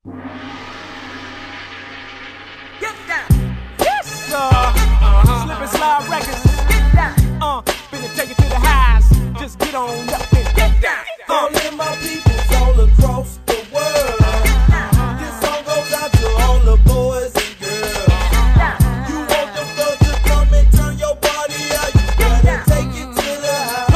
Get down. Yes, sir. Slip and slide records. Get down. Finna take it to the highs. Just get on up and get down. All in my peoples all across the world. This song goes out to all the boys and girls. You want the thug to come and turn your body out, you better take it to the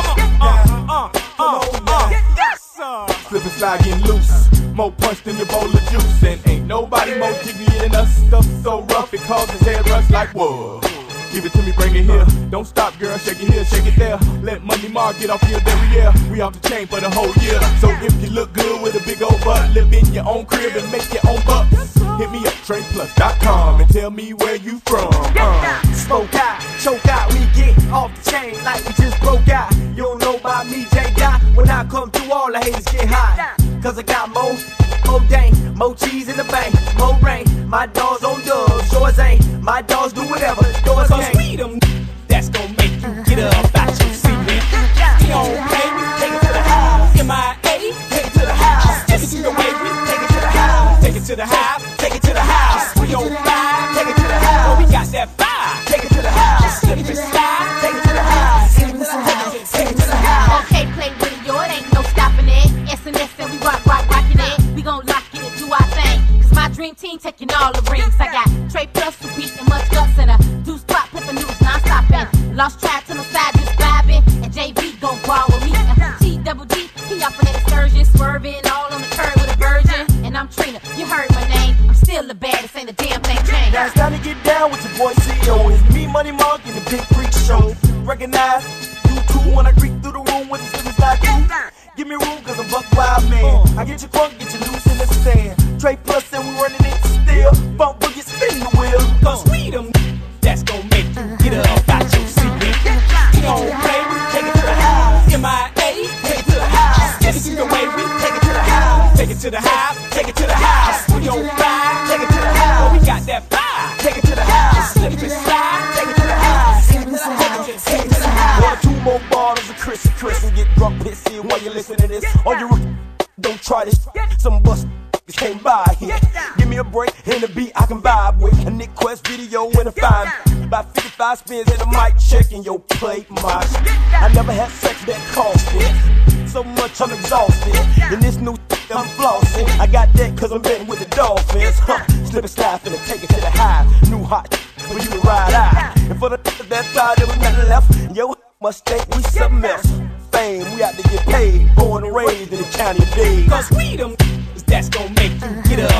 house. Come on now. Yes, sir. Slip and slide getting loose. More punch than your bowl of juice. And ain't nobody more jiggy than us. Stuff so rough it causes head rush like whoa. Give it to me, bring it here. Don't stop, girl, shake it here, shake it there. Let Money Mark get off your derriere. We off the chain for the whole year. So if you look good with a big old butt, live in your own crib and make your own bucks. Hit me up, TreyPlus.com and tell me where you from. Smoke out, choke out, we get off the chain like we just broke out. You don't know about me, J-Dot. When I come through, all the haters get hot. Cause I got more dang, more cheese in the bank, more rain. My dogs on dubs, yours ain't. My dogs do whatever, yours Cause can't. we them that's gon' make you get up out your seat. We don't play, we take it to the house. MIA, take it to the house. Take it to the way, we take it to the house. Take it to the house, take it to the house. 305, take it to the house. Oh, we got that fire, take it to the house. Slip and slide, take it to the house. Take it to the house, take it to the house. Okay, play with it, yo, it ain't no stopping it. SNS and we rockin' it. We gon' lock it and do our thing. Cause my dream team taking all the rings. I got Trey Plus, who beat and much guts and a deuce pop, flippin' news non-stoppin'. Lost track to my side, just vibing. And JV gon' ball with me. And T-double-G, he off an excursion, swerving all on the curb with a virgin. And I'm Trina, you heard my name. I'm still the baddest, ain't a damn thing changed. Now it's time to get down with your boy CEO. It's me, Money Mark, and the Big Freak Show. Recognize you two when I creep through the room with the slippers like you. Give me room cause I'm buck wild man. I get you crunk, get you loose in the sand. Trey Plus and we running it still. Bump boogie, spin the wheel. Cause we them that's gon' make you get up out your seat. We don't play, we take it to the house. MIA, take it to the house. Take it to the way, we take it to the house. Take it to the house, take it to the house. 305, take it to the house. Oh, we got that fire, take it to the house. Slip and slide, take it to the house. Take it to the house, take it to the house. One or two more bottles of Chris and get drunk pissy while you listen to this. All you don't try this. Some bust came by here. Give me a break and a beat I can vibe with. A Nick Quest video and a fine. About 55 spins and a mic check and yo plate my shit. I never had sex that cost it. So much I'm exhausted. And this new I'm flossing. I got that cause I'm betting with the Dolphins. Slip and slide finna take it to the high. New hot for you to ride out. And for the that thought there was nothing left. Yo must think we something else. Fame, we out to get paid. Born and raised in the county of Dade. Cause we them that's gon' make you get